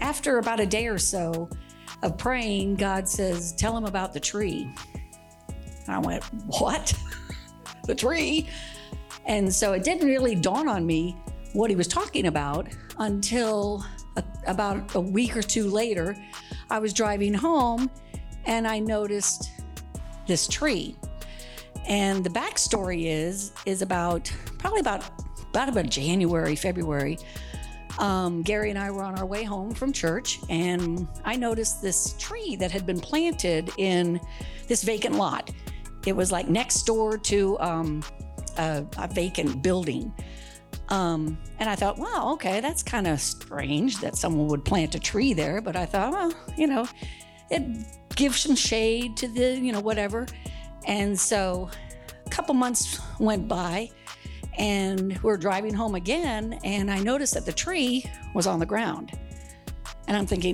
after about a day or so of praying, God says, tell him about the tree. And I went, what? The tree? And so it didn't really dawn on me what he was talking about until about a week or two later. I was driving home and I noticed this tree. And the backstory is probably about January, February. Gary and I were on our way home from church, and I noticed this tree that had been planted in this vacant lot. It was like next door to a vacant building. And I thought, wow, okay, that's kind of strange that someone would plant a tree there. But I thought, well, it gives some shade to the, whatever. And so a couple months went by, and we're driving home again, and I noticed that the tree was on the ground. And I'm thinking,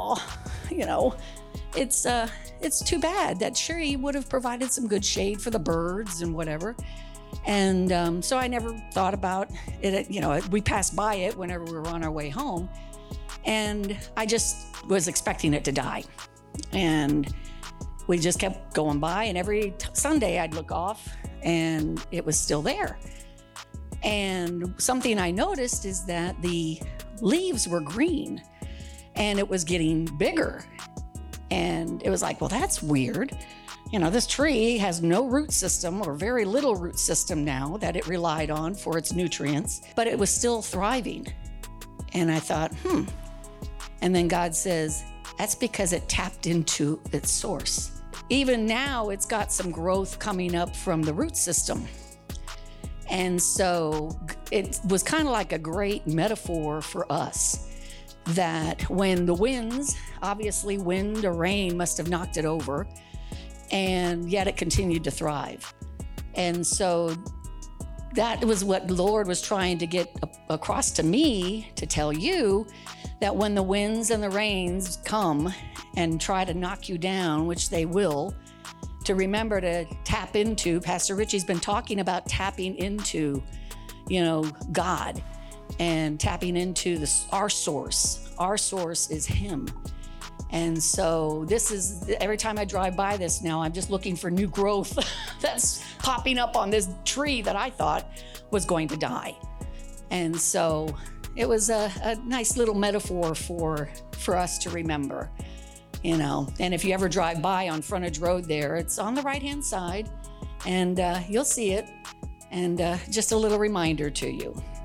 it's too bad. That tree would have provided some good shade for the birds and whatever. And so I never thought about it. We passed by it whenever we were on our way home, and I just was expecting it to die. And we just kept going by, and every Sunday I'd look off and it was still there. And something I noticed is that the leaves were green and it was getting bigger. And it was like, well, that's weird. This tree has no root system, or very little root system now, that it relied on for its nutrients, but it was still thriving. And I thought, And then God says, that's because it tapped into its source. Even now, it's got some growth coming up from the root system. And so it was kind of like a great metaphor for us, that when the winds, obviously wind or rain must have knocked it over, and yet it continued to thrive. And so that was what the Lord was trying to get across to me, to tell you that when the winds and the rains come and try to knock you down, which they will, to remember to tap into. Pastor Richie's been talking about tapping into, God, and tapping into our source. Our source is Him. And so every time I drive by this now, I'm just looking for new growth that's popping up on this tree that I thought was going to die. And so it was a nice little metaphor for us to remember, And if you ever drive by on Frontage Road there, it's on the right-hand side, and you'll see it. And just a little reminder to you.